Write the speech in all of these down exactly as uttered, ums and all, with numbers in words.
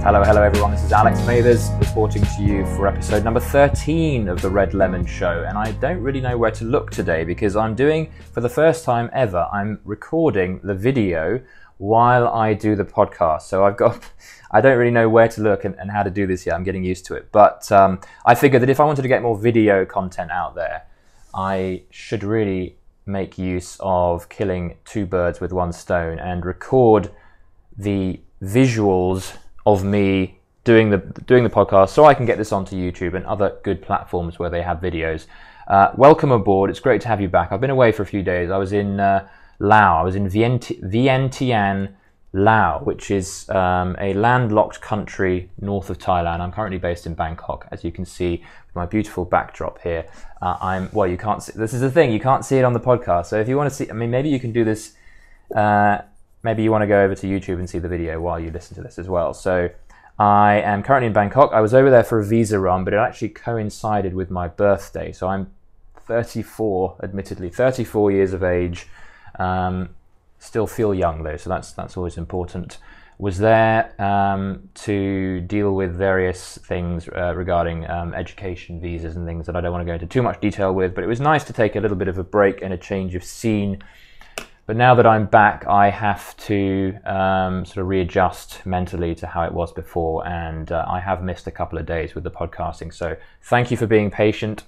Hello, hello everyone, this is Alex Mathers reporting to you for episode number thirteen of the Red Lemon Show, and I don't really know where to look today because I'm doing, for the first time ever, I'm recording the video while I do the podcast. So I've got, I don't really know where to look and, and how to do this yet. I'm getting used to it, but um, I figured that if I wanted to get more video content out there, I should really make use of killing two birds with one stone and record the visuals of me doing the doing the podcast so I can get this onto YouTube and other good platforms where they have videos. Uh, welcome aboard. It's great to have you back. I've been away for a few days. I was in uh, Laos. I was in Vienti- Vientiane, Laos, which is um, a landlocked country north of Thailand. I'm currently based in Bangkok, as you can see with my beautiful backdrop here. Uh, I'm well. You can't see. This is the thing. You can't see it on the podcast. So if you want to see, I mean, maybe you can do this. Uh, Maybe you want to go over to YouTube and see the video while you listen to this as well. So I am currently in Bangkok. I was over there for a visa run, but it actually coincided with my birthday. So I'm thirty-four, admittedly, thirty-four years of age. Um, still feel young though, so that's that's always important. Was there um, to deal with various things uh, regarding um, education visas and things that I don't want to go into too much detail with, but it was nice to take a little bit of a break and a change of scene. But now that I'm back, I have to um, sort of readjust mentally to how it was before, and uh, I have missed a couple of days with the podcasting, so thank you for being patient.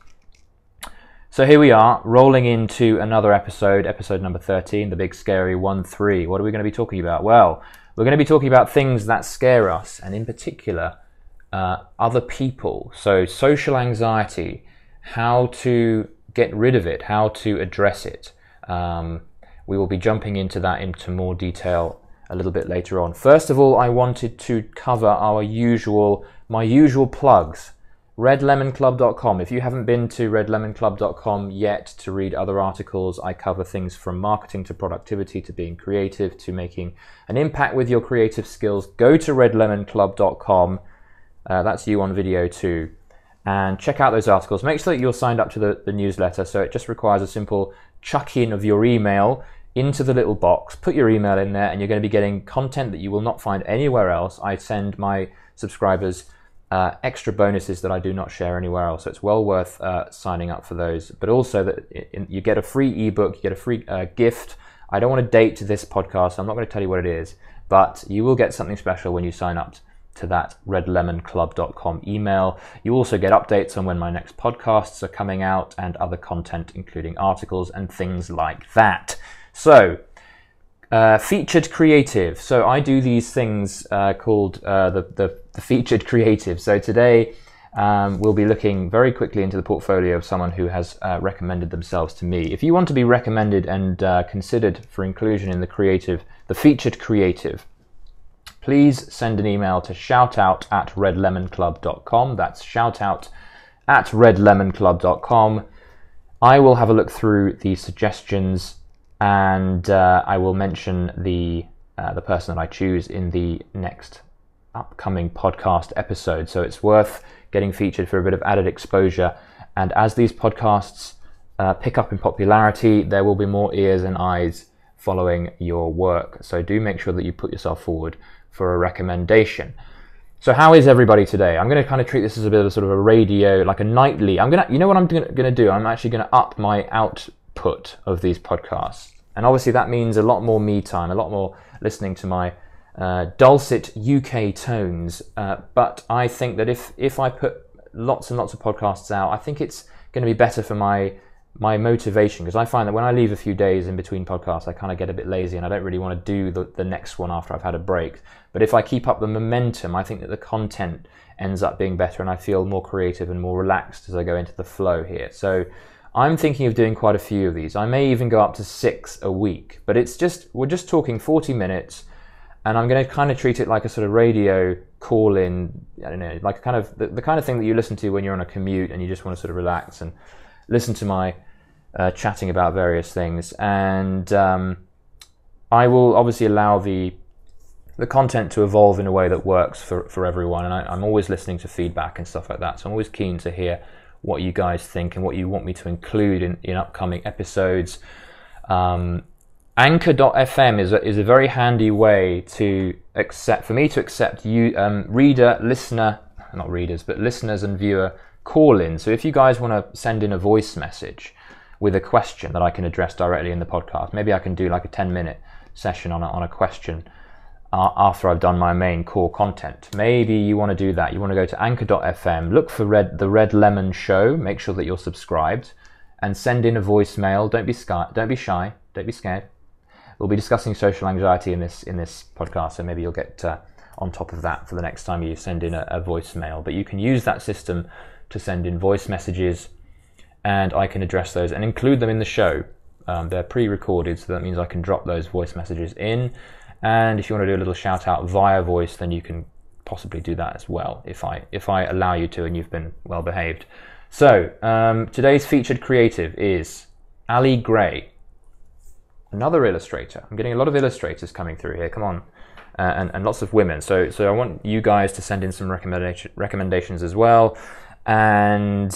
So here we are, rolling into another episode, episode number thirteen, the big scary one three. What are we going to be talking about? Well, we're going to be talking about things that scare us, and in particular, uh, other people. So social anxiety, how to get rid of it, how to address it. Um, We will be jumping into that into more detail a little bit later on. First of all, I wanted to cover our usual, my usual plugs. red lemon club dot com. If you haven't been to red lemon club dot com yet to read other articles, I cover things from marketing to productivity to being creative to making an impact with your creative skills. Go to red lemon club dot com. Uh, that's you on video too. And check out those articles. Make sure that you're signed up to the, the newsletter. So it just requires a simple chuck in of your email into the little box, put your email in there, and you're going to be getting content that you will not find anywhere else. I send my subscribers uh, extra bonuses that I do not share anywhere else, so it's well worth uh, signing up for those. But also that it, you get a free ebook, you get a free uh, gift. I don't want to date this podcast, so I'm not going to tell you what it is, but you will get something special when you sign up to that red lemon club dot com email. You also get updates on when my next podcasts are coming out and other content, including articles and things like that. So, uh, featured creative. So I do these things uh, called uh, the, the, the featured creative. So today um, we'll be looking very quickly into the portfolio of someone who has uh, recommended themselves to me. If you want to be recommended and uh, considered for inclusion in the creative, the featured creative, please send an email to shoutout at red lemon club dot com. That's shoutout at red lemon club dot com. I will have a look through the suggestions, and uh, I will mention the uh, the person that I choose in the next upcoming podcast episode. So it's worth getting featured for a bit of added exposure. And as these podcasts uh, pick up in popularity, there will be more ears and eyes following your work. So do make sure that you put yourself forward for a recommendation. So how is everybody today? I'm going to kind of treat this as a bit of a sort of a radio, like a nightly. I'm going to, you know what I'm going to do? I'm actually going to up my output of these podcasts. And obviously that means a lot more me time, a lot more listening to my uh, dulcet U K tones. Uh, but I think that if, if I put lots and lots of podcasts out, I think it's going to be better for my my motivation, because I find that when I leave a few days in between podcasts, I kind of get a bit lazy and I don't really want to do the, the next one after I've had a break. But if I keep up the momentum, I think that the content ends up being better and I feel more creative and more relaxed as I go into the flow here. So I'm thinking of doing quite a few of these. I may even go up to six a week, but it's just, we're just talking forty minutes, and I'm going to kind of treat it like a sort of radio call-in, I don't know, like kind of the, the kind of thing that you listen to when you're on a commute and you just want to sort of relax and listen to my uh, chatting about various things. And um, I will obviously allow the the content to evolve in a way that works for, for everyone. And I, I'm always listening to feedback and stuff like that. So I'm always keen to hear what you guys think and what you want me to include in, in upcoming episodes. Um, Anchor dot f m is a, is a very handy way to accept, for me to accept you, um, reader, listener, not readers, but listeners and viewer call-in. So if you guys want to send in a voice message with a question that I can address directly in the podcast, maybe I can do like a ten minute session on a, on a question uh, after I've done my main core content. Maybe you want to do that. You want to go to Anchor dot f m, look for Red, the Red Lemon Show, make sure that you're subscribed, and send in a voicemail. Don't be shy. Don't be shy. Don't be scared. We'll be discussing social anxiety in this in this podcast, so maybe you'll get uh, on top of that for the next time you send in a, a voicemail. But you can use that system to send in voice messages, and I can address those and include them in the show. Um, they're pre-recorded, so that means I can drop those voice messages in. And if you want to do a little shout out via voice, then you can possibly do that as well, if I if I allow you to and you've been well behaved. So um, today's featured creative is Ali Gray, another illustrator. I'm getting a lot of illustrators coming through here. Come on, uh, and and lots of women. So so I want you guys to send in some recommendation recommendations as well, and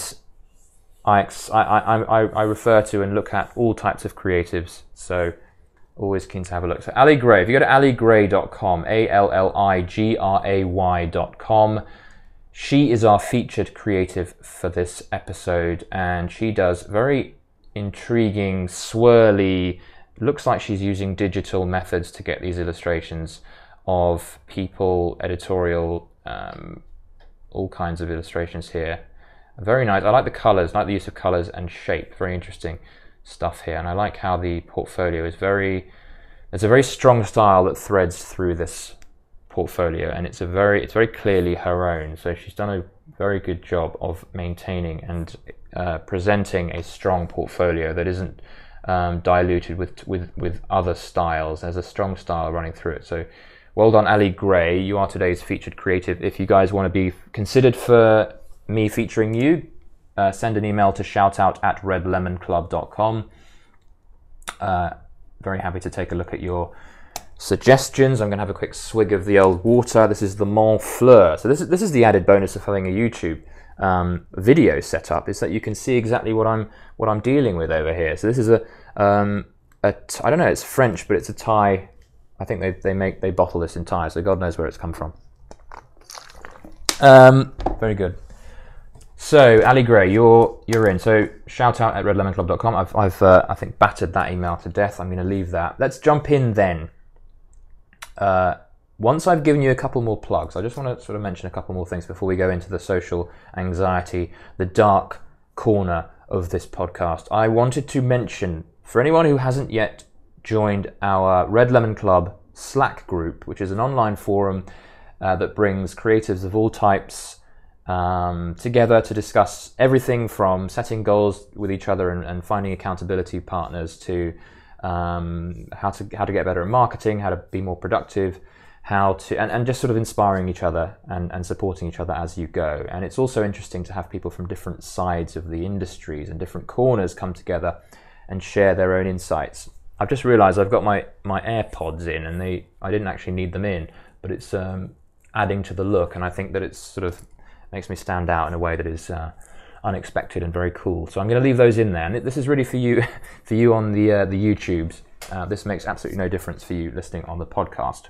I I I I refer to and look at all types of creatives. So always keen to have a look. So Ali Gray. If you go to ali gray dot com, A L L I G R A Y dot com. She is our featured creative for this episode, and she does very intriguing, swirly, looks like she's using digital methods to get these illustrations of people, editorial, um, all kinds of illustrations here. Very nice. I like the colors, I like the use of colors and shape. Very interesting stuff here. And I like how the portfolio is very, there's a very strong style that threads through this portfolio, and it's a very, it's very clearly her own. So she's done a very good job of maintaining and uh, presenting a strong portfolio that isn't Um, diluted with with with other styles. There's a strong style running through it. So well done, Ali Gray. You are today's featured creative. If you guys want to be considered for me featuring you, uh, send an email to shoutout at red lemon club dot com. Uh, very happy to take a look at your suggestions. I'm going to have a quick swig of the old water. This is the Montfleur. So this is this is the added bonus of having a YouTube um, video set up, is that you can see exactly what I'm what I'm dealing with over here. So this is a um, a t- I don't know, it's French, but it's a Thai. I think they they make they bottle this in Thai, so God knows where it's come from. Um, very good. So Ali Gray, you're you're in. So shout out at red lemon club dot com. I've I've uh, I think battered that email to death. I'm going to leave that. Let's jump in then. Uh, once I've given you a couple more plugs, I just want to sort of mention a couple more things before we go into the social anxiety, the dark corner of this podcast. I wanted to mention, for anyone who hasn't yet joined our Red Lemon Club Slack group, which is an online forum uh, that brings creatives of all types um, together to discuss everything from setting goals with each other and, and finding accountability partners to um, how to how to get better at marketing, how to be more productive, how to and, and just sort of inspiring each other and, and supporting each other as you go. And it's also interesting to have people from different sides of the industries and different corners come together and share their own insights. I've just realized I've got my, my AirPods in, and they I didn't actually need them in, but it's um, adding to the look, and I think that it's sort of makes me stand out in a way that is uh, unexpected and very cool. So I'm going to leave those in there, and this is really for you for you on the uh, the YouTubes. Uh, this makes absolutely no difference for you listening on the podcast.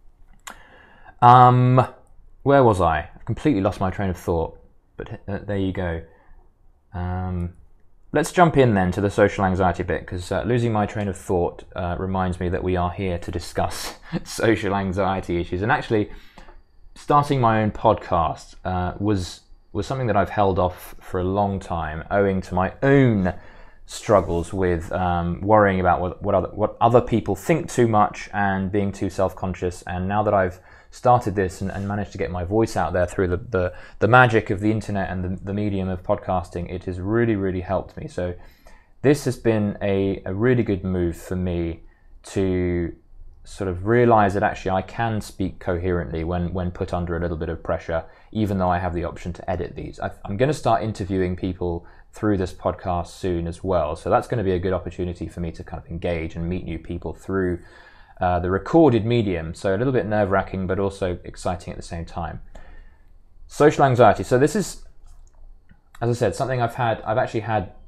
Um, where was I? I've completely lost my train of thought, but uh, there you go. Um, let's jump in then to the social anxiety bit, because uh, losing my train of thought uh, reminds me that we are here to discuss social anxiety issues. And actually, starting my own podcast uh, was was something that I've held off for a long time, owing to my own struggles with um, worrying about what what other, what other people think too much and being too self-conscious. And now that I've started this and, and managed to get my voice out there through the, the, the magic of the internet and the, the medium of podcasting, it has really, really helped me. So this has been a, a really good move for me to sort of realize that actually I can speak coherently when, when put under a little bit of pressure, even though I have the option to edit these. I, I'm going to start interviewing people through this podcast soon as well. So that's going to be a good opportunity for me to kind of engage and meet new people through Uh, the recorded medium, so a little bit nerve-wracking but also exciting at the same time. Social anxiety. So this is, as I said, something I've had, I've actually had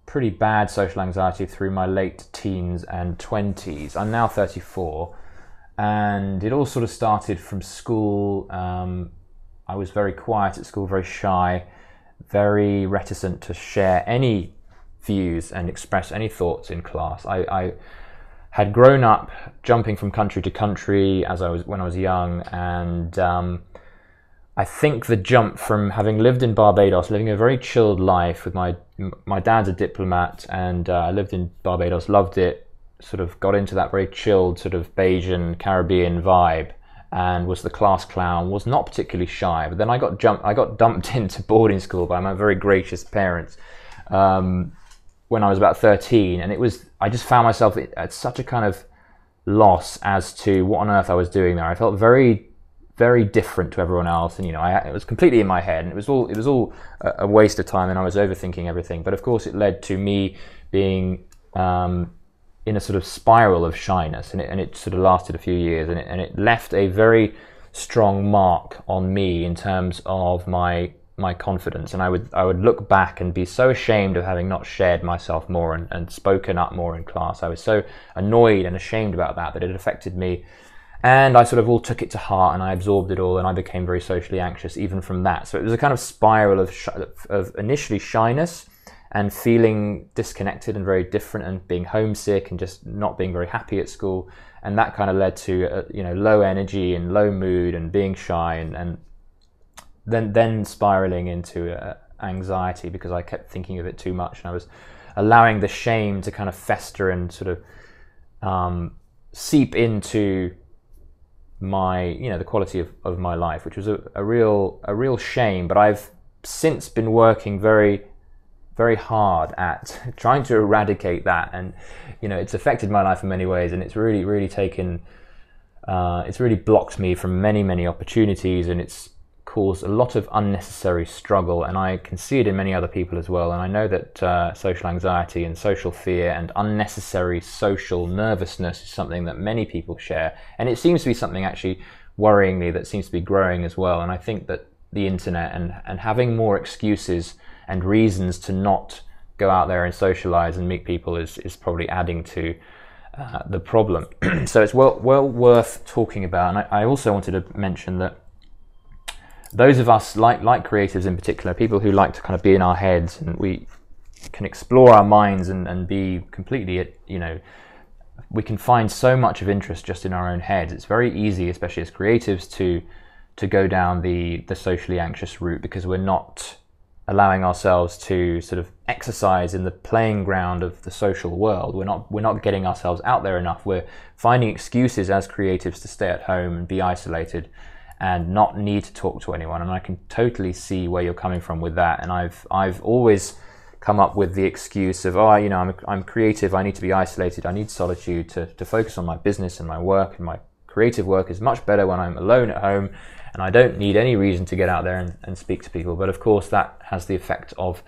pretty bad social anxiety through my late teens and twenties. I'm now thirty-four, and it all sort of started from school. Um, I was very quiet at school, very shy, very reticent to share any views and express any thoughts in class. I, I had grown up jumping from country to country as I was when I was young, and um, I think the jump from having lived in Barbados, living a very chilled life with my my dad's a diplomat, and uh, I lived in Barbados, loved it, sort of got into that very chilled sort of Bajan Caribbean vibe, and was the class clown, was not particularly shy. But then I got jumped, I got dumped into boarding school by my very gracious parents um, when I was about thirteen, and it was I just found myself at such a kind of loss as to what on earth I was doing there. I felt very, very different to everyone else, and you know, I, it was completely in my head, and it was all it was all a, a waste of time, and I was overthinking everything. But of course, it led to me being um, in a sort of spiral of shyness, and it, and it sort of lasted a few years, and it, and it left a very strong mark on me in terms of my my confidence. And I would I would look back and be so ashamed of having not shared myself more and, and spoken up more in class. I was so annoyed and ashamed about that that it affected me, and I sort of all took it to heart, and I absorbed it all, and I became very socially anxious even from that. So it was a kind of spiral of sh- of initially shyness and feeling disconnected and very different, and being homesick and just not being very happy at school, and that kind of led to uh, you know low energy and low mood and being shy, and, and then then spiraling into uh, anxiety because I kept thinking of it too much, and I was allowing the shame to kind of fester and sort of um, seep into my you know the quality of, of my life, which was a, a real a real shame. But I've since been working very very hard at trying to eradicate that, and you know it's affected my life in many ways, and it's really really taken uh, it's really blocked me from many many opportunities, and it's caused a lot of unnecessary struggle, and I can see it in many other people as well. And I know that uh, social anxiety and social fear and unnecessary social nervousness is something that many people share, and it seems to be something actually worryingly that seems to be growing as well. And I think that the internet and, and having more excuses and reasons to not go out there and socialize and meet people is, is probably adding to uh, the problem. So it's well well worth talking about. And I, I also wanted to mention that those of us, like like creatives in particular, people who like to kind of be in our heads, and we can explore our minds and, and be completely, you know, we can find so much of interest just in our own heads. It's very easy, especially as creatives, to to go down the, the socially anxious route because we're not allowing ourselves to sort of exercise in the playing ground of the social world. We're not we're not getting ourselves out there enough. We're finding excuses as creatives to stay at home and be isolated and not need to talk to anyone. And I can totally see where you're coming from with that. And I've I've always come up with the excuse of, oh, you know, I'm I'm creative, I need to be isolated, I need solitude to, to focus on my business and my work, and my creative work is much better when I'm alone at home, and I don't need any reason to get out there and, and speak to people. But of course that has the effect of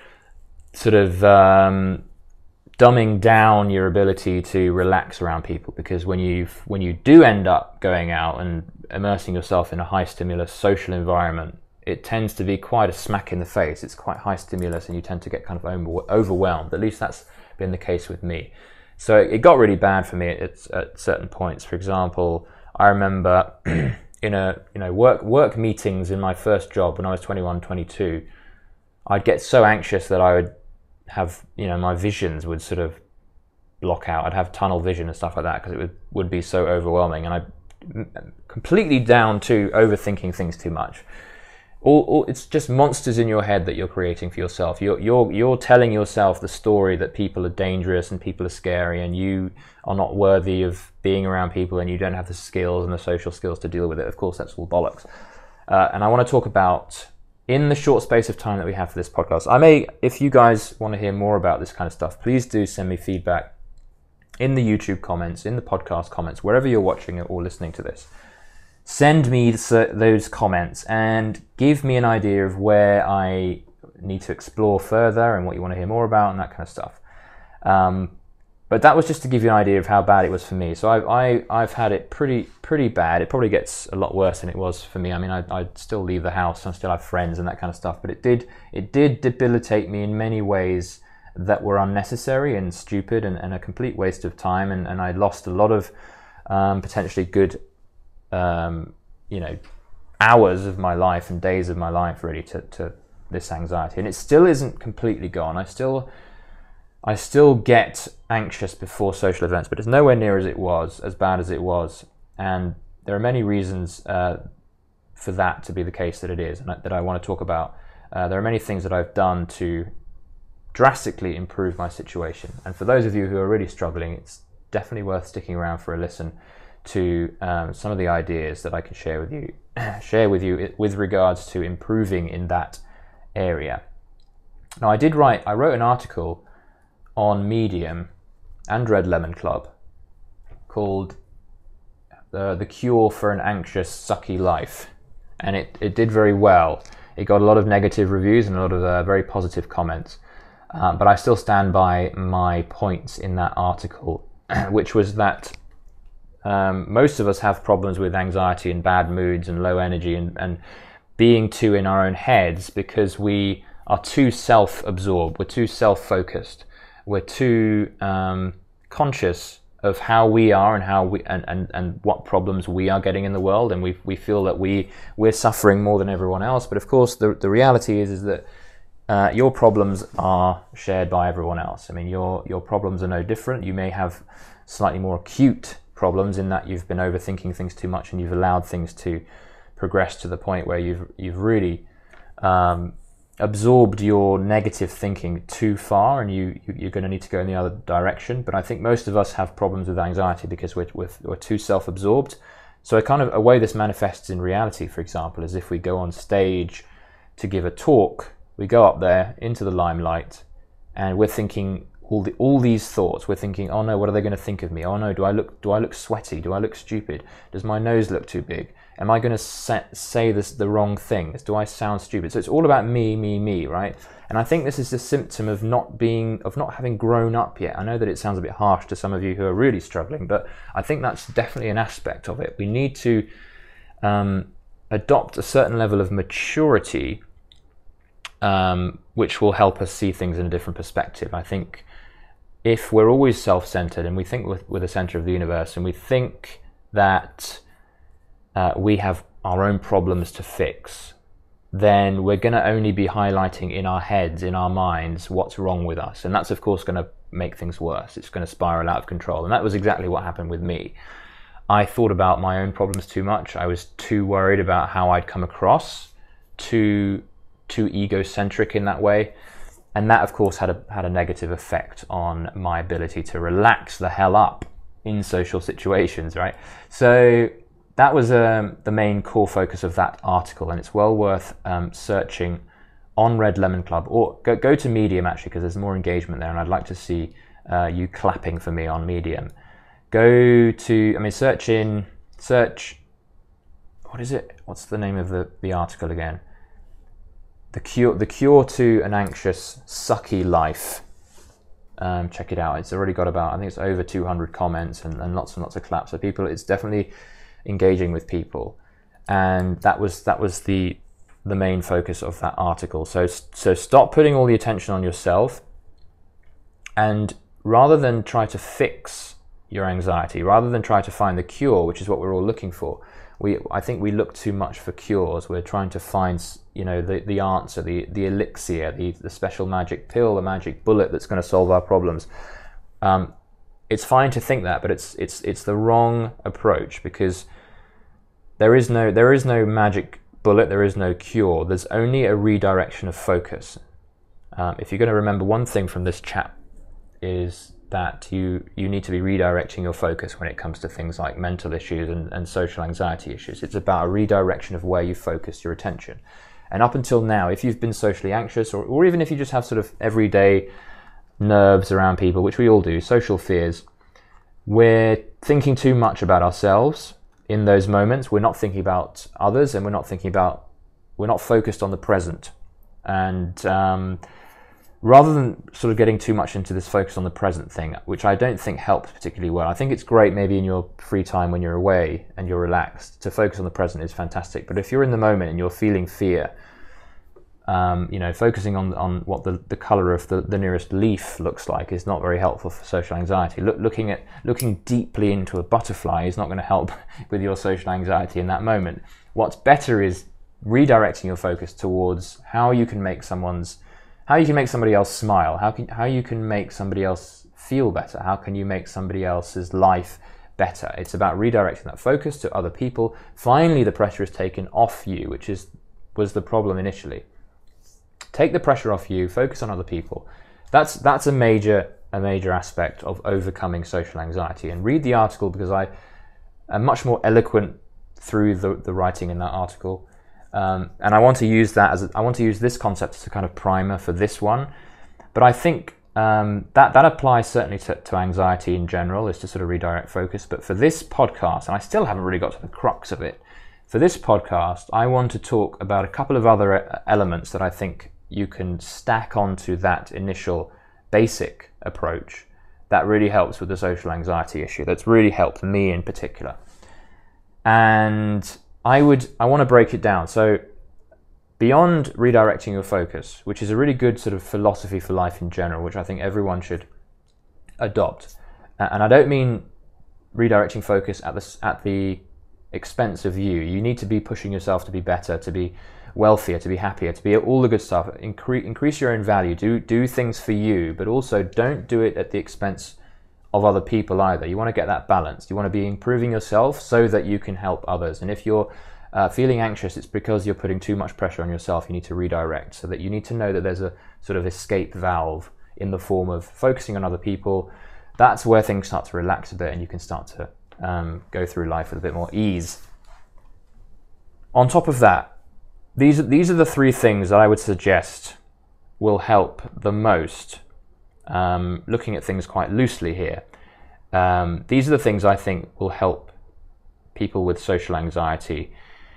sort of um, dumbing down your ability to relax around people, because when you when you do end up going out and immersing yourself in a high stimulus social environment, it tends to be quite a smack in the face. It's quite high stimulus, and you tend to get kind of overwhelmed. At least that's been the case with me. So it got really bad for me at, at certain points. For example, I remember in a you know work work meetings in my first job when I was twenty-one, twenty-two, I'd get so anxious that I would have, you know, my visions would sort of block out. I'd have tunnel vision and stuff like that because it would, would be so overwhelming, and I completely down to overthinking things too much. All, all, it's just monsters in your head that you're creating for yourself. You're you're you're telling yourself the story that people are dangerous and people are scary, and you are not worthy of being around people, and you don't have the skills and the social skills to deal with it. Of course, that's all bollocks. Uh, and I want to talk about, in the short space of time that we have for this podcast, I may, if you guys want to hear more about this kind of stuff, please do send me feedback in the YouTube comments, in the podcast comments, wherever you're watching it or listening to this. Send me those comments and give me an idea of where I need to explore further and what you want to hear more about and that kind of stuff. Um, but that was just to give you an idea of how bad it was for me. So I've, I, I've had it pretty pretty bad. It probably gets a lot worse than it was for me. I mean, I, I'd still leave the house and still have friends and that kind of stuff, but it did it did debilitate me in many ways that were unnecessary and stupid and, and a complete waste of time, and, and I lost a lot of um, potentially good um, you know hours of my life and days of my life really to, to this anxiety. And it still isn't completely gone. I still I still get anxious before social events, but it's nowhere near as it was, as bad as it was. And there are many reasons uh, for that to be the case that it is, and that I want to talk about. Uh, there are many things that I've done to drastically improve my situation. And for those of you who are really struggling, it's definitely worth sticking around for a listen to um, some of the ideas that I can share with you, share with you with regards to improving in that area. Now, I did write, I wrote an article on Medium and Red Lemon Club called uh, The Cure for an Anxious, Sucky Life. And it, it did very well. It got a lot of negative reviews and a lot of uh, very positive comments. Um, but I still stand by my points in that article, which was that um, most of us have problems with anxiety and bad moods and low energy and, and being too in our own heads because we are too self-absorbed, we're too self-focused. We're too um, conscious of how we are and how we and, and, and what problems we are getting in the world, and we we feel that we we're suffering more than everyone else. But of course, the the reality is is that uh, your problems are shared by everyone else. I mean, your your problems are no different. You may have slightly more acute problems in that you've been overthinking things too much and you've allowed things to progress to the point where you've you've really um, absorbed your negative thinking too far, and you, you you're going to need to go in the other direction. But I think most of us have problems with anxiety because we're we're, we're too self-absorbed. So a kind of a way this manifests in reality, for example, is if we go on stage to give a talk, we go up there into the limelight, and we're thinking all the all these thoughts. We're thinking, oh no, what are they going to think of me? Oh no, do I look do I look sweaty? Do I look stupid? Does my nose look too big? Am I going to say this the wrong things? Do I sound stupid? So it's all about me, me, me, right? And I think this is a symptom of not being, of not having grown up yet. I know that it sounds a bit harsh to some of you who are really struggling, but I think that's definitely an aspect of it. We need to um, adopt a certain level of maturity, um, which will help us see things in a different perspective. I think if we're always self-centered and we think we're, we're the center of the universe, and we think that Uh, we have our own problems to fix, then we're going to only be highlighting in our heads, in our minds, what's wrong with us. And that's, of course, going to make things worse. It's going to spiral out of control. And that was exactly what happened with me. I thought about my own problems too much. I was too worried about how I'd come across, too, too egocentric in that way. And that, of course, had a, had a negative effect on my ability to relax the hell up in social situations, right? So that was um, the main core focus of that article, and it's well worth um, searching on Red Lemon Club, or go, go to Medium actually, because there's more engagement there, and I'd like to see uh, you clapping for me on Medium. Go to, I mean, search in, search, what is it? What's the name of the, the article again? The cure, the cure to an anxious, sucky life. Um, check it out. It's already got about, I think it's over two hundred comments and, and lots and lots of claps. So people, it's definitely engaging with people, and that was that was the the main focus of that article. So so stop putting all the attention on yourself, and rather than try to fix your anxiety, rather than try to find the cure, which is what we're all looking for, we I think we look too much for cures. We're trying to find, you know, the the answer, the the elixir, the the special magic pill, the magic bullet that's going to solve our problems. Um, It's fine to think that, but it's it's it's the wrong approach, because there is no there is no magic bullet, there is no cure. There's only a redirection of focus. Um, if you're going to remember one thing from this chat, is that you you need to be redirecting your focus when it comes to things like mental issues and, and social anxiety issues. It's about a redirection of where you focus your attention. And up until now, if you've been socially anxious, or, or even if you just have sort of everyday nerves around people, which we all do, social fears, we're thinking too much about ourselves in those moments. We're not thinking about others, and we're not thinking about, we're not focused on the present. And um, rather than sort of getting too much into this focus on the present thing, which I don't think helps particularly well. I think it's great maybe in your free time when you're away and you're relaxed. To focus on the present is fantastic. But if you're in the moment and you're feeling fear, Um, you know, focusing on on what the, the color of the, the nearest leaf looks like is not very helpful for social anxiety. Look, looking at looking deeply into a butterfly is not going to help with your social anxiety in that moment. What's better is redirecting your focus towards how you can make someone's how you can make somebody else smile, how can how you can make somebody else feel better, how can you make somebody else's life better. It's about redirecting that focus to other people. Finally, the pressure is taken off you, which is was the problem initially. Take the pressure off you, focus on other people. That's that's a major a major aspect of overcoming social anxiety. And read the article, because I am much more eloquent through the, the writing in that article. Um, and I want to use that as a, I want to use this concept as a kind of primer for this one. But I think um, that that applies certainly to, to anxiety in general, is to sort of redirect focus. But for this podcast, and I still haven't really got to the crux of it, for this podcast, I want to talk about a couple of other elements that I think you can stack onto that initial basic approach that really helps with the social anxiety issue. That's really helped me in particular. And I would, I want to break it down. So beyond redirecting your focus, which is a really good sort of philosophy for life in general, which I think everyone should adopt. And I don't mean redirecting focus at the, at the expense of you. You need to be pushing yourself to be better, to be wealthier, to be happier, to be all the good stuff. Incre- increase your own value. Do do things for you, but also don't do it at the expense of other people either. You want to get that balance. You want to be improving yourself so that you can help others. And if you're uh, feeling anxious, it's because you're putting too much pressure on yourself. You need to redirect, so that you need to know that there's a sort of escape valve in the form of focusing on other people. That's where things start to relax a bit, and you can start to um, go through life with a bit more ease. On top of that, These are, these are the three things that I would suggest will help the most, um, looking at things quite loosely here. Um, these are the things I think will help people with social anxiety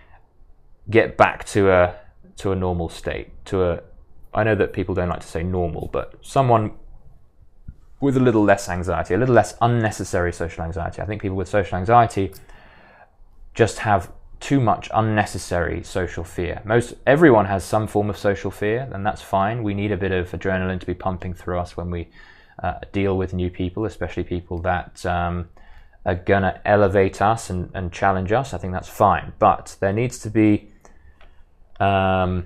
get back to a to a normal state. To a, I know that people don't like to say normal, but someone with a little less anxiety, a little less unnecessary social anxiety. I think people with social anxiety just have too much unnecessary social fear. Most everyone has some form of social fear, and that's fine. We need a bit of adrenaline to be pumping through us when we uh, deal with new people, especially people that um, are gonna elevate us and, and challenge us. I think that's fine, but there needs to be um,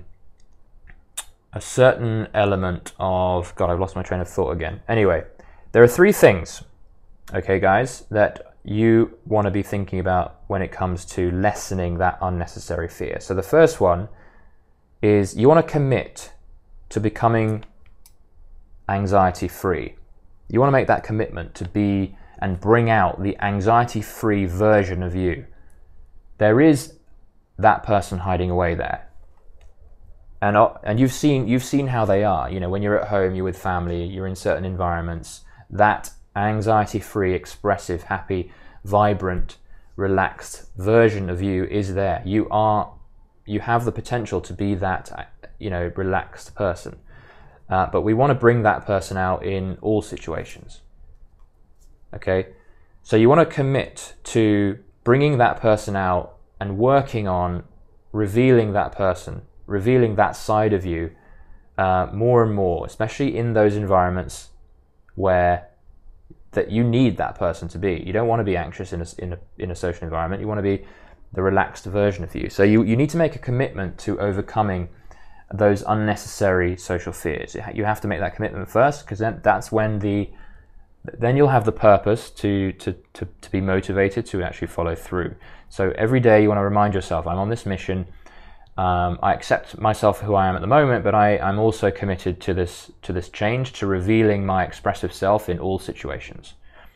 a certain element of, God, I've lost my train of thought again. Anyway, there are three things, okay, guys, that you want to be thinking about when it comes to lessening that unnecessary fear. So the first one is you want to commit to becoming anxiety-free. You want to make that commitment to be and bring out the anxiety-free version of you. There is that person hiding away there. And and you've seen you've seen how they are. You know, when you're at home, you're with family, you're in certain environments, that anxiety-free, expressive, happy, vibrant, relaxed version of you is there. You are, you have the potential to be that, you know, relaxed person. Uh, but we want to bring that person out in all situations. Okay, so you want to commit to bringing that person out and working on revealing that person, revealing that side of you uh, more and more, especially in those environments where that you need that person to be. You don't want to be anxious in a, in a, in a social environment. You want to be the relaxed version of you. So you, you need to make a commitment to overcoming those unnecessary social fears. You have to make that commitment first, because then that's when the then you'll have the purpose to, to, to, to be motivated to actually follow through. So every day you want to remind yourself, I'm on this mission. Um, I accept myself for who I am at the moment, but I, I'm also committed to this to this change, to revealing my expressive self in all situations.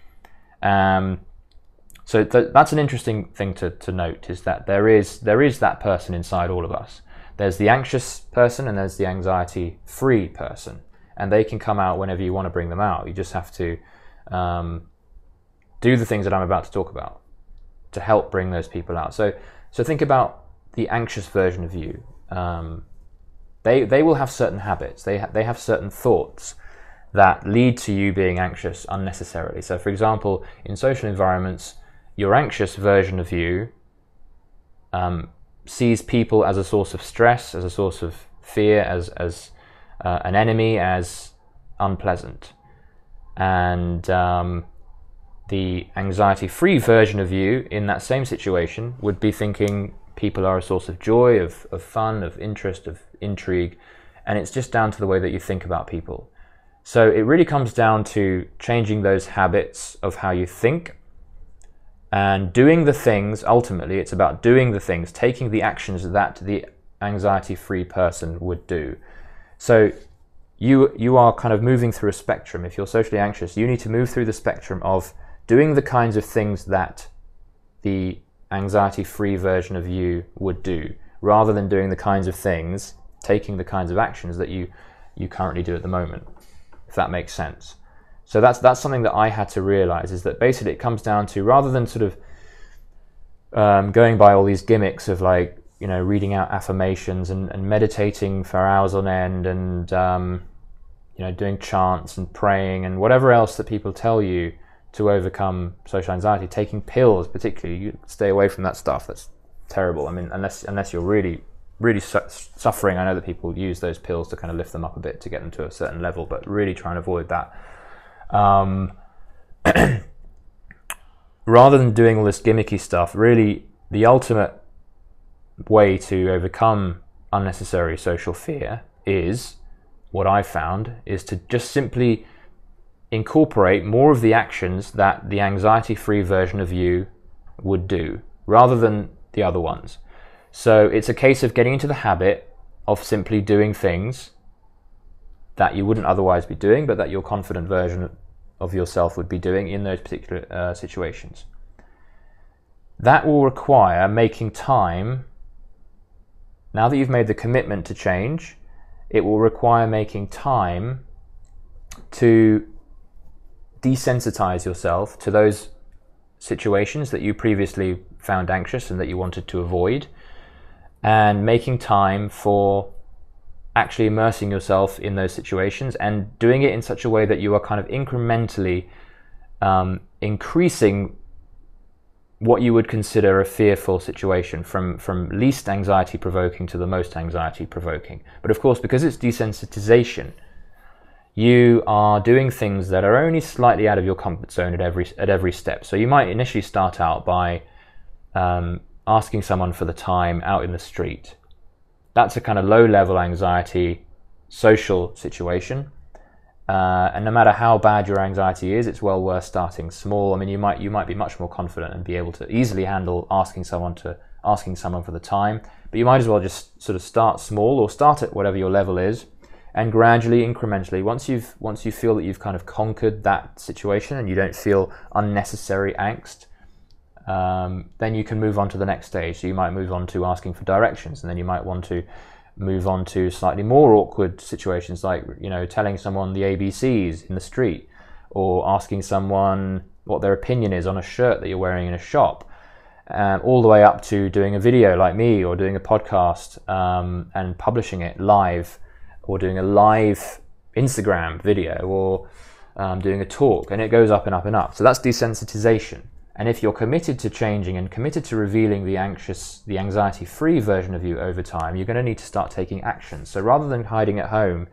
Um, so th- that's an interesting thing to, to note, is that there is there is that person inside all of us. There's the anxious person and there's the anxiety-free person, and they can come out whenever you want to bring them out. You just have to um, do the things that I'm about to talk about to help bring those people out. So so think about the anxious version of you. Um, they they will have certain habits. They ha- they have certain thoughts that lead to you being anxious unnecessarily. So, for example, in social environments, your anxious version of you um, sees people as a source of stress, as a source of fear, as as uh, an enemy, as unpleasant. And um, the anxiety-free version of you in that same situation would be thinking people are a source of joy, of, of fun, of interest, of intrigue, and it's just down to the way that you think about people. So it really comes down to changing those habits of how you think and doing the things. Ultimately, it's about doing the things, taking the actions that the anxiety-free person would do. So you you are kind of moving through a spectrum. If you're socially anxious, you need to move through the spectrum of doing the kinds of things that the anxiety-free version of you would do, rather than doing the kinds of things, taking the kinds of actions that you you currently do at the moment, if that makes sense. So that's that's something that I had to realize, is that basically it comes down to, rather than sort of um, going by all these gimmicks of, like, you know, reading out affirmations and, and meditating for hours on end, and um, you know, doing chants and praying and whatever else that people tell you to overcome social anxiety, taking pills particularly, you stay away from that stuff. That's terrible. I mean, unless unless you're really really su- suffering. I know that people use those pills to kind of lift them up a bit to get them to a certain level, but really try and avoid that. Um, rather than doing all this gimmicky stuff, really the ultimate way to overcome unnecessary social fear is, what I found, is to just simply incorporate more of the actions that the anxiety-free version of you would do, rather than the other ones. So it's a case of getting into the habit of simply doing things that you wouldn't otherwise be doing, but that your confident version of yourself would be doing in those particular uh, situations. That will require making time. Now that you've made the commitment to change, it will require making time to desensitize yourself to those situations that you previously found anxious and that you wanted to avoid, and making time for actually immersing yourself in those situations and doing it in such a way that you are kind of incrementally um, increasing what you would consider a fearful situation, from, from least anxiety provoking to the most anxiety provoking. But of course, because it's desensitization, you are doing things that are only slightly out of your comfort zone at every at every step. So you might initially start out by um, asking someone for the time out in the street. That's a kind of low-level anxiety social situation, uh, and no matter how bad your anxiety is, it's well worth starting small. I mean, you might you might be much more confident and be able to easily handle asking someone to asking someone for the time, but you might as well just sort of start small, or start at whatever your level is. And gradually, incrementally, once you've once you feel that you've kind of conquered that situation and you don't feel unnecessary angst, um, then you can move on to the next stage. So you might move on to asking for directions, and then you might want to move on to slightly more awkward situations, like, you know, telling someone the A B Cs in the street, or asking someone what their opinion is on a shirt that you're wearing in a shop, um, all the way up to doing a video like me, or doing a podcast um, and publishing it live, or doing a live Instagram video, or um, doing a talk, and it goes up and up and up. So that's desensitization. And if you're committed to changing and committed to revealing the anxious, the anxiety-free version of you over time, you're going to need to start taking action. So rather than hiding at home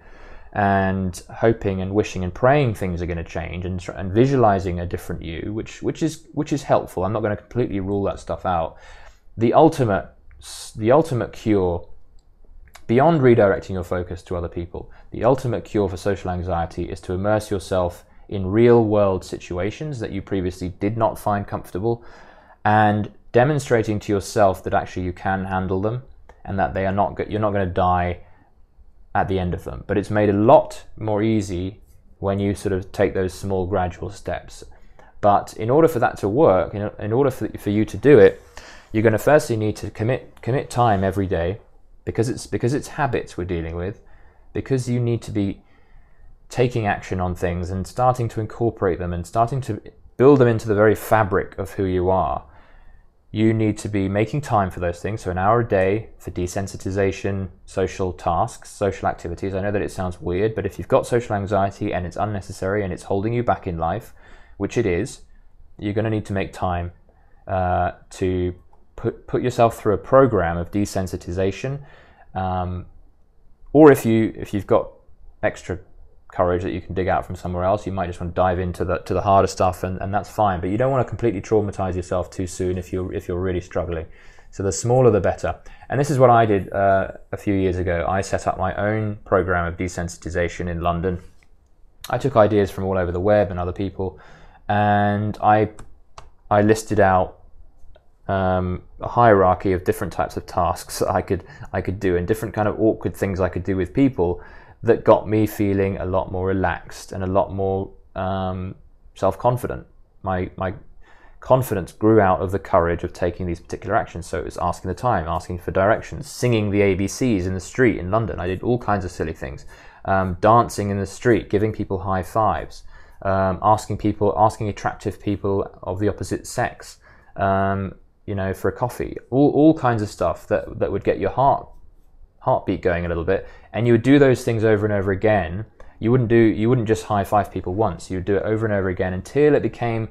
and hoping and wishing and praying things are going to change, and, and visualizing a different you, which which is which is helpful. I'm not going to completely rule that stuff out. The ultimate the ultimate cure, beyond redirecting your focus to other people, the ultimate cure for social anxiety is to immerse yourself in real-world situations that you previously did not find comfortable, and demonstrating to yourself that actually you can handle them, and that they are not you're not going to die at the end of them. But it's made a lot more easy when you sort of take those small gradual steps. But in order for that to work, in, in order for, for you to do it, you're going to firstly need to commit commit time every day, because it's because it's habits we're dealing with, because you need to be taking action on things and starting to incorporate them and starting to build them into the very fabric of who you are. You need to be making time for those things. So an hour a day for desensitization, social tasks, social activities. I know that it sounds weird, but if you've got social anxiety and it's unnecessary and it's holding you back in life, which it is, you're going to need to make time uh, to put put yourself through a program of desensitization, um, or if you if you've got extra courage that you can dig out from somewhere else, you might just want to dive into the to the harder stuff, and, and that's fine. But you don't want to completely traumatize yourself too soon if you're if you're really struggling. So the smaller the better. And this is what I did uh, a few years ago. I set up my own program of desensitization in London. I took ideas from all over the web and other people, and I I listed out um, a hierarchy of different types of tasks that I could I could do, and different kind of awkward things I could do with people that got me feeling a lot more relaxed and a lot more um, self-confident. My my confidence grew out of the courage of taking these particular actions. So it was asking the time, asking for directions, singing the A B Cs in the street in London. I did all kinds of silly things. Um, dancing in the street, giving people high fives, um, asking people, asking attractive people of the opposite sex, um, you know, for a coffee. All all kinds of stuff that that would get your heart heartbeat going a little bit. And you would do those things over and over again. You wouldn't do you wouldn't just high five people once. You would do it over and over again until it became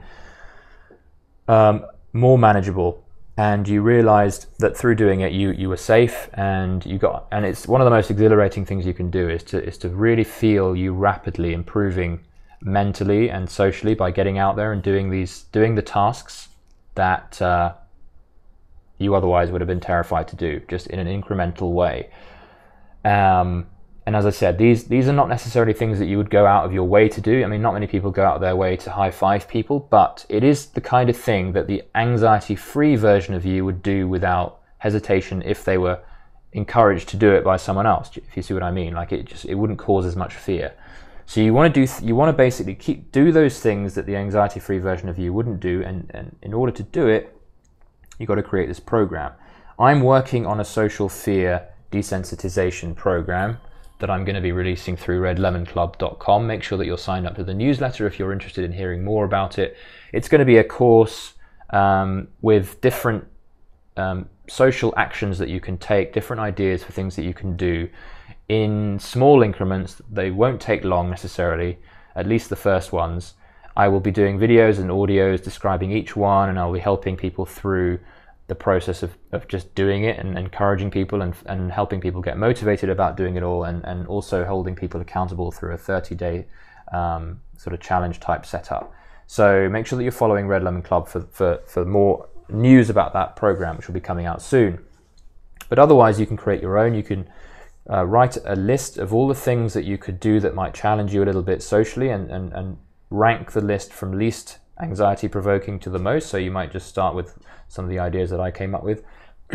Um, more manageable, and you realized that through doing it you you were safe, and you got and it's one of the most exhilarating things you can do is to is to really feel you rapidly improving mentally and socially by getting out there and doing these doing the tasks that uh, you otherwise would have been terrified to do, just in an incremental way. Um, And as I said, these these are not necessarily things that you would go out of your way to do. I mean, not many people go out of their way to high five people, but it is the kind of thing that the anxiety-free version of you would do without hesitation if they were encouraged to do it by someone else. If you see what I mean, like it just it wouldn't cause as much fear. So you want to do you want to basically keep do those things that the anxiety-free version of you wouldn't do, and, and in order to do it, you've got to create this program. I'm working on a social fear desensitization program that I'm going to be releasing through red lemon club dot com. Make sure that you're signed up to the newsletter if you're interested in hearing more about it. It's going to be a course um, with different um, social actions that you can take, different ideas for things that you can do in small increments. They won't take long necessarily, at least the first ones. I will be doing videos and audios describing each one, and I'll be helping people through the process of, of just doing it and encouraging people and, and helping people get motivated about doing it all, and, and also holding people accountable through a thirty day um, sort of challenge type setup. So make sure that you're following Red Lemon Club for, for, for more news about that program, which will be coming out soon. But otherwise, you can create your own. You can uh, write a list of all the things that you could do that might challenge you a little bit socially, and, and, and rank the list from least anxiety provoking to the most. So you might just start with some of the ideas that I came up with.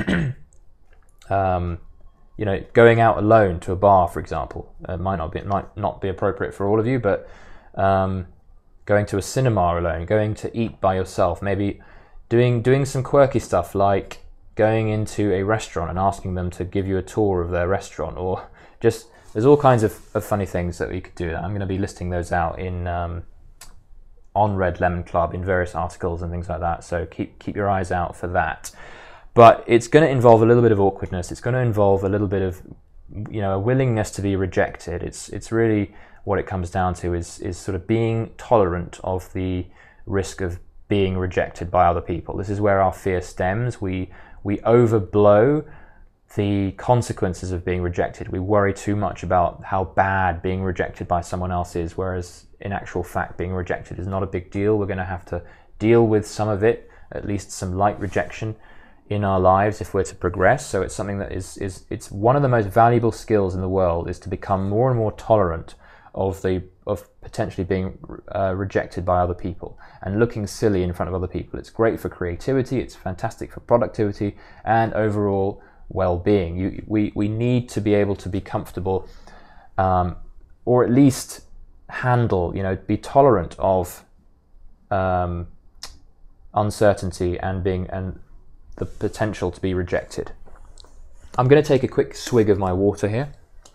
um, you know, going out alone to a bar, for example, uh, might not be might not be appropriate for all of you, but um, going to a cinema alone, going to eat by yourself, maybe doing doing some quirky stuff like going into a restaurant and asking them to give you a tour of their restaurant, or just there's all kinds of, of funny things that we could do. I'm going to be listing those out in um, on Red Lemon Club in various articles and things like that, so keep keep your eyes out for that. But it's going to involve a little bit of awkwardness. It's going to involve a little bit of, you know, a willingness to be rejected. It's it's really what it comes down to is is sort of being tolerant of the risk of being rejected by other people. This is where our fear stems. We we overblow the consequences of being rejected. We worry too much about how bad being rejected by someone else is, whereas in actual fact being rejected is not a big deal. We're going to have to deal with some of it, at least some light rejection in our lives if we're to progress. So it's something that is is it's one of the most valuable skills in the world, is to become more and more tolerant of the of potentially being uh, rejected by other people and looking silly in front of other people. It's great for creativity, it's fantastic for productivity and overall well-being. You, we, we need to be able to be comfortable, um, or at least handle, you know, be tolerant of um, uncertainty and being and the potential to be rejected. I'm going to take a quick swig of my water here,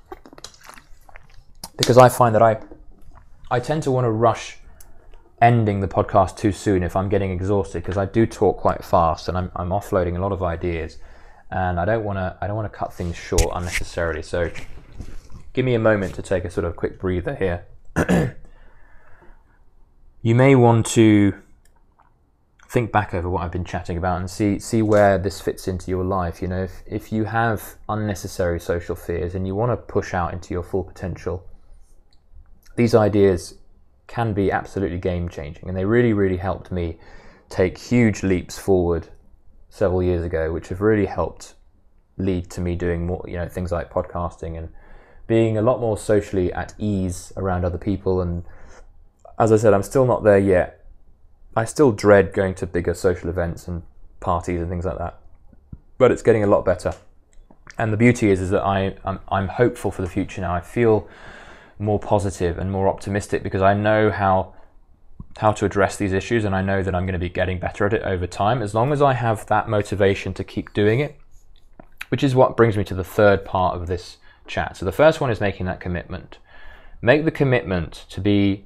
because I find that I I tend to want to rush ending the podcast too soon if I'm getting exhausted, because I do talk quite fast and I'm I'm offloading a lot of ideas, and I don't want to I don't want to cut things short unnecessarily. So give me a moment to take a sort of quick breather here. You may want to think back over what I've been chatting about and see see where this fits into your life. You know, if, if you have unnecessary social fears and you want to push out into your full potential, these ideas can be absolutely game-changing, and they really, really helped me take huge leaps forward several years ago, which have really helped lead to me doing more, you know, things like podcasting and being a lot more socially at ease around other people. And as I said, I'm still not there yet. I still dread going to bigger social events and parties and things like that, but it's getting a lot better. And the beauty is, is that I, I'm, I'm hopeful for the future now. I feel more positive and more optimistic because I know how how to address these issues, and I know that I'm going to be getting better at it over time, as long as I have that motivation to keep doing it, which is what brings me to the third part of this chat. So the first one is making that commitment. Make the commitment to be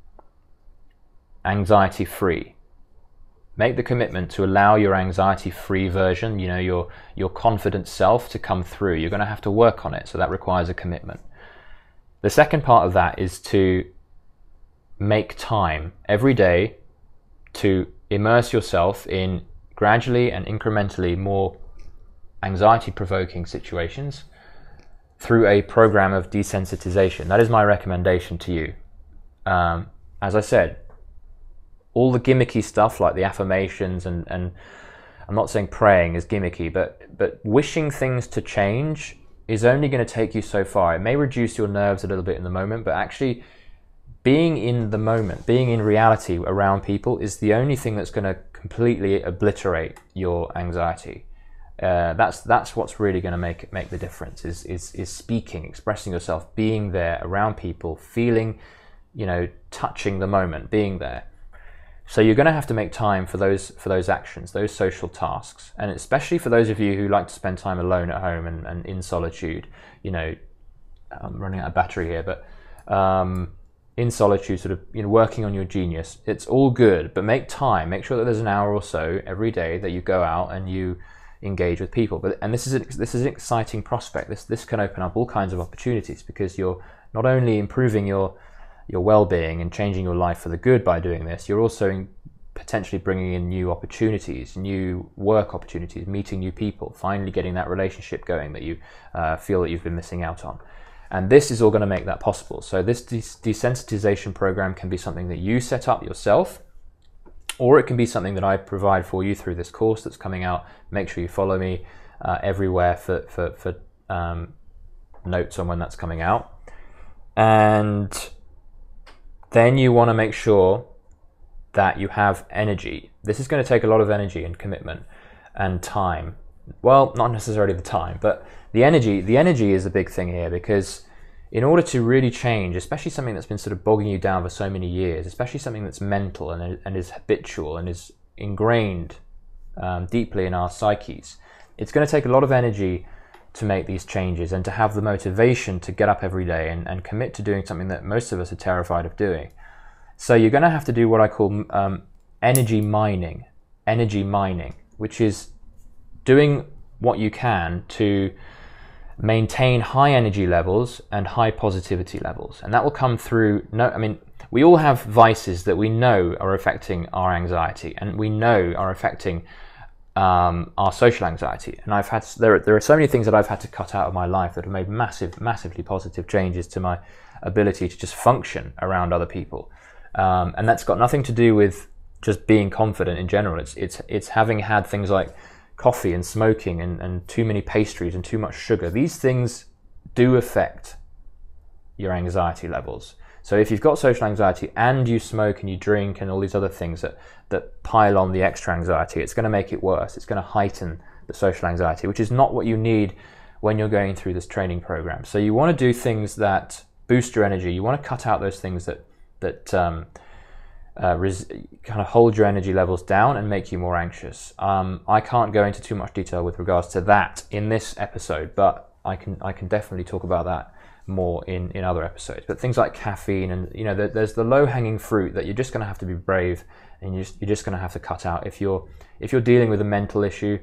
anxiety-free. Make the commitment to allow your anxiety-free version, you know, your your confident self to come through. You're going to have to work on it, so that requires a commitment. The second part of that is to make time every day to immerse yourself in gradually and incrementally more anxiety-provoking situations through a program of desensitization. That is my recommendation to you. Um, as I said, all the gimmicky stuff like the affirmations and, and I'm not saying praying is gimmicky, but, but wishing things to change is only going to take you so far. It may reduce your nerves a little bit in the moment, but actually being in the moment, being in reality around people is the only thing that's going to completely obliterate your anxiety. Uh, that's that's what's really going to make make the difference. Is is is speaking, expressing yourself, being there around people, feeling, you know, touching the moment, being there. So you're going to have to make time for those for those actions, those social tasks, and especially for those of you who like to spend time alone at home and, and in solitude. You know, I'm running out of battery here, but um, in solitude, sort of, you know, working on your genius. It's all good, but make time. Make sure that there's an hour or so every day that you go out and you engage with people. But and this is a, this is an exciting prospect. This this can open up all kinds of opportunities because you're not only improving your your well-being and changing your life for the good by doing this, you're also in potentially bringing in new opportunities, new work opportunities, meeting new people, finally getting that relationship going that you uh, feel that you've been missing out on. And this is all going to make that possible. So this des- desensitization program can be something that you set up yourself, or it can be something that I provide for you through this course that's coming out. Make sure you follow me uh, everywhere for, for, for um, notes on when that's coming out. And then you want to make sure that you have energy. This is going to take a lot of energy and commitment and time. Well, not necessarily the time, but the energy. The energy is a big thing here, because in order to really change, especially something that's been sort of bogging you down for so many years, especially something that's mental and, and is habitual and is ingrained um, deeply in our psyches, it's going to take a lot of energy to make these changes and to have the motivation to get up every day and, and commit to doing something that most of us are terrified of doing. So you're going to have to do what I call um, energy mining, energy mining, which is doing what you can to maintain high energy levels and high positivity levels. And that will come through, no, I mean, we all have vices that we know are affecting our anxiety and we know are affecting um, our social anxiety. And I've had, there, there are so many things that I've had to cut out of my life that have made massive, massively positive changes to my ability to just function around other people. Um, and that's got nothing to do with just being confident in general. It's, it's, it's having had things like coffee and smoking and, and too many pastries and too much sugar. These things do affect your anxiety levels. So if you've got social anxiety and you smoke and you drink and all these other things that, that pile on the extra anxiety, it's going to make it worse. It's going to heighten the social anxiety, which is not what you need when you're going through this training program. So you want to do things that boost your energy. You want to cut out those things that, that um, Uh, res- kind of hold your energy levels down and make you more anxious. Um, I can't go into too much detail with regards to that in this episode, but I can I can definitely talk about that more in, in other episodes. But things like caffeine and, you know, the, there's the low-hanging fruit that you're just going to have to be brave and you're just, you're just going to have to cut out. If you're if you're dealing with a mental issue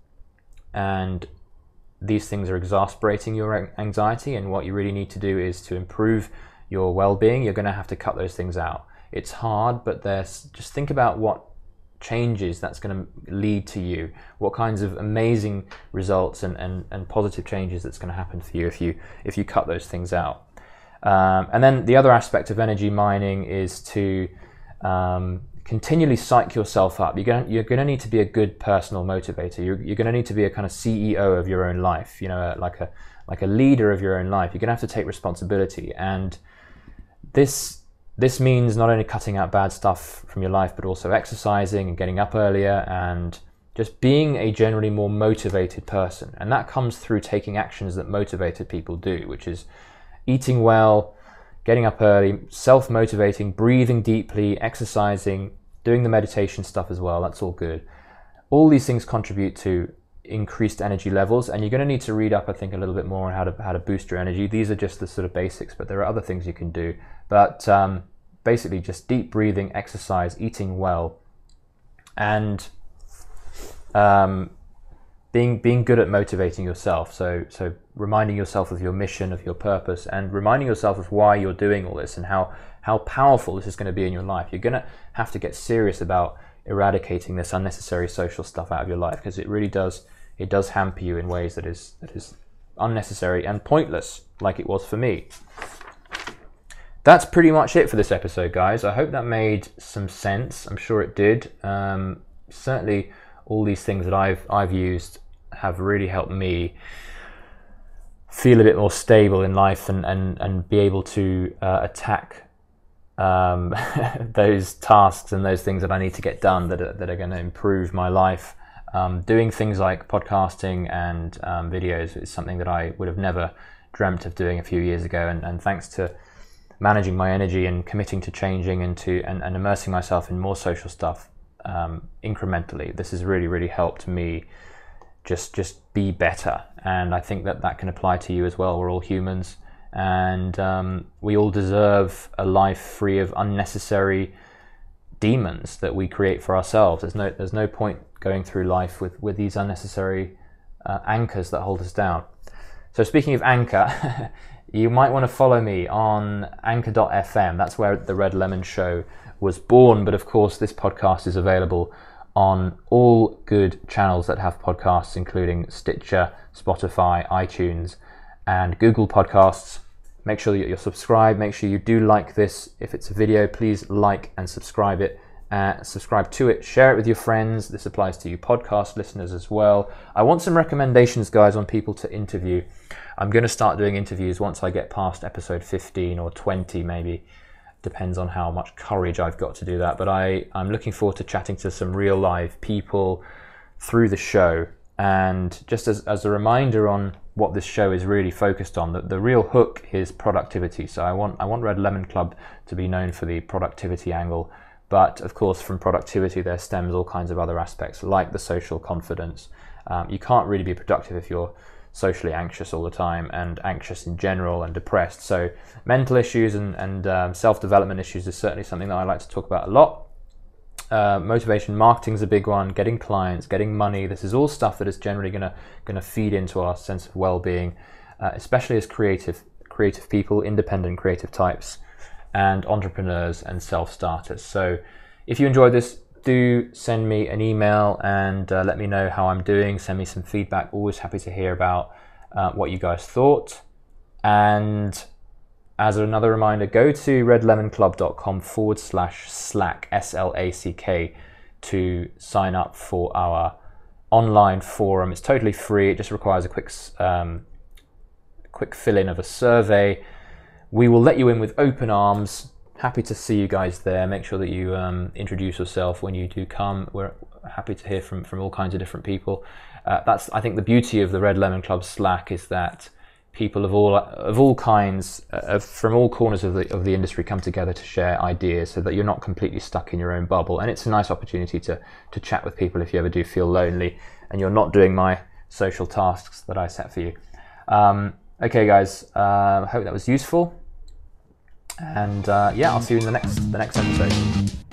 and these things are exasperating your anxiety, and what you really need to do is to improve your well-being, you're going to have to cut those things out. It's hard, but there's just think about what changes that's going to lead to you, what kinds of amazing results and, and, and positive changes that's going to happen for you if you if you cut those things out. Um, and then the other aspect of energy mining is to um, continually psych yourself up. You're going you're going to need to be a good personal motivator. You're, you're going to need to be a kind of C E O of your own life. You know, like a like a leader of your own life. You're going to have to take responsibility, and this. This means not only cutting out bad stuff from your life, but also exercising and getting up earlier and just being a generally more motivated person. And that comes through taking actions that motivated people do, which is eating well, getting up early, self-motivating, breathing deeply, exercising, doing the meditation stuff as well. That's all good. All these things contribute to increased energy levels, and you're going to need to read up, I think, a little bit more on how to how to boost your energy. These are just the sort of basics, but there are other things you can do. But um, basically, just deep breathing, exercise, eating well, and um, being being good at motivating yourself. So so reminding yourself of your mission, of your purpose, and reminding yourself of why you're doing all this and how how powerful this is going to be in your life. You're going to have to get serious about eradicating this unnecessary social stuff out of your life, because it really does it does hamper you in ways that is that is unnecessary and pointless, like it was for me. That's pretty much it for this episode, guys. I hope that made some sense. I'm sure it did. Um, certainly, all these things that I've I've used have really helped me feel a bit more stable in life and and and be able to uh, attack um, those tasks and those things that I need to get done that are, that are going to improve my life. Um, doing things like podcasting and um, videos is something that I would have never dreamt of doing a few years ago, and, and thanks to managing my energy and committing to changing and to and, and immersing myself in more social stuff um, incrementally, this has really really helped me just just be better. And I think that that can apply to you as well. We're all humans, and um, we all deserve a life free of unnecessary demons that we create for ourselves. There's no there's no point going through life with with these unnecessary uh, anchors that hold us down. So speaking of anchor, you might want to follow me on anchor dot f m. That's where the Red Lemon Show was born. But of course, this podcast is available on all good channels that have podcasts, including Stitcher, Spotify, iTunes, and Google Podcasts. Make sure that you're subscribed. Make sure you do like this. If it's a video, please like and subscribe it. Uh, subscribe to it. Share it with your friends. This applies to you podcast listeners as well. I want some recommendations, guys, on people to interview. I'm going to start doing interviews once I get past episode fifteen or twenty, maybe. Depends on how much courage I've got to do that. But I, I'm looking forward to chatting to some real live people through the show. And just as, as a reminder on what this show is really focused on, the, the real hook is productivity. So I want I want Red Lemon Club to be known for the productivity angle. But of course, from productivity, there stems all kinds of other aspects, like the social confidence. Um, you can't really be productive if you're socially anxious all the time, and anxious in general, and depressed. So mental issues and, and um, self-development issues is certainly something that I like to talk about a lot. Uh, motivation marketing is a big one. Getting clients, getting money. This is all stuff that is generally going to going to feed into our sense of well-being, uh, especially as creative creative people, independent creative types, and entrepreneurs and self-starters. So if you enjoyed this, do send me an email and uh, let me know how I'm doing. Send me some feedback. Always happy to hear about uh, what you guys thought. And as another reminder, go to redlemonclub.com forward slash slack, S L A C K, to sign up for our online forum. It's totally free. It just requires a quick, um, quick fill-in of a survey. We will let you in with open arms. Happy to see you guys there. Make sure that you um, introduce yourself when you do come. We're happy to hear from, from all kinds of different people. Uh, that's, I think, the beauty of the Red Lemon Club Slack is that people of all of all kinds, uh, from all corners of the of the industry, come together to share ideas, so that you're not completely stuck in your own bubble. And it's a nice opportunity to to chat with people if you ever do feel lonely and you're not doing my social tasks that I set for you. Um, okay, guys. I uh, hope that was useful. And uh, yeah, I'll see you in the next the next episode.